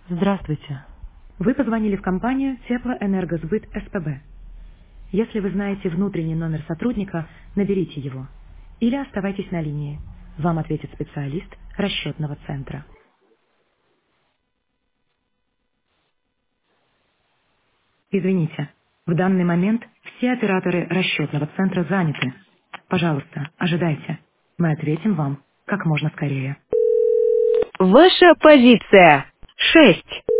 Здравствуйте. Вы позвонили в компанию Теплоэнергосбыт СПБ. Если вы знаете внутренний номер сотрудника, наберите его. Или оставайтесь на линии. Вам ответит специалист расчетного центра. Извините, в данный момент все операторы расчетного центра заняты. Пожалуйста, ожидайте. Мы ответим вам как можно скорее. Ваша позиция. 6.